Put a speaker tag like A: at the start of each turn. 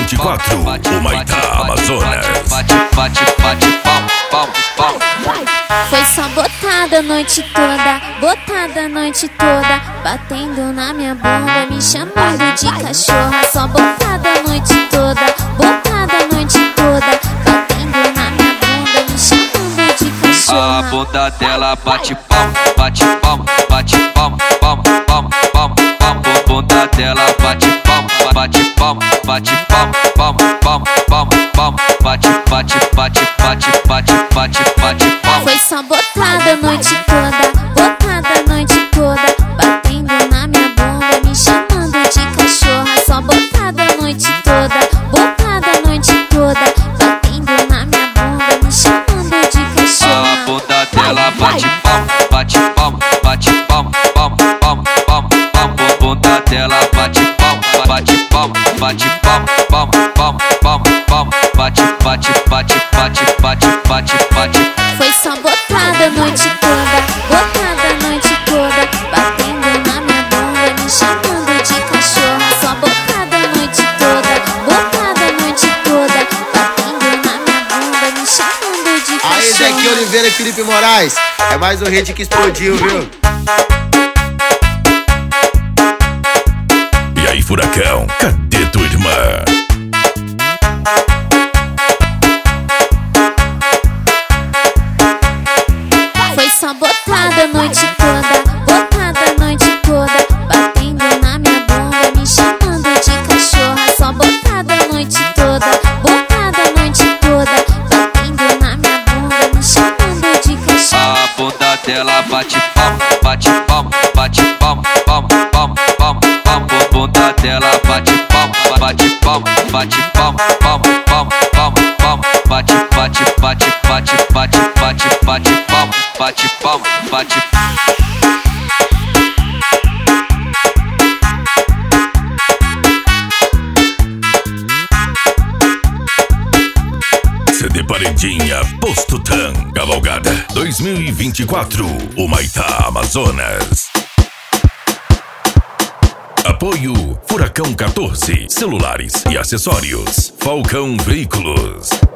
A: 2024, Humaitá, Amazonas.
B: Bate, pau.
C: Foi só botada a noite toda, batendo na minha bunda, me chamando de cachorra. Só botada a noite toda, batendo na minha bunda, me chamando de cachorra.
B: A bunda dela bate palma. Bunda dela bate palma.
C: Foi só botada a noite toda, batendo na minha bunda, me chamando de cachorra. Só botada a noite toda, batendo na minha bunda, me chamando de cachorra.
B: A bunda dela bate palma. Bunda dela bate palma.
C: Foi só botada a noite toda, batendo na minha bunda, me chamando de cachorra. Só botada a noite toda, batendo na minha bunda, me chamando de cachorra.
D: Aí, Zequinha Oliveira e Felipe Moraes, é mais um hit que explodiu, viu?
A: E aí, Furacão, cadê tua irmã?
C: Foi só botada a noite toda, batendo na minha bunda, me chamando de cachorra. Só botada a noite toda, batendo na minha bunda, me chamando de cachorra.
B: A bunda dela bate palma. Bunda dela bate palma. Bate palma.
A: CD Paredinha, Posto Tan, Cavalgada 2024, Humaitá, Amazonas. Apoio Furacão 14, celulares e acessórios. Falcão Veículos.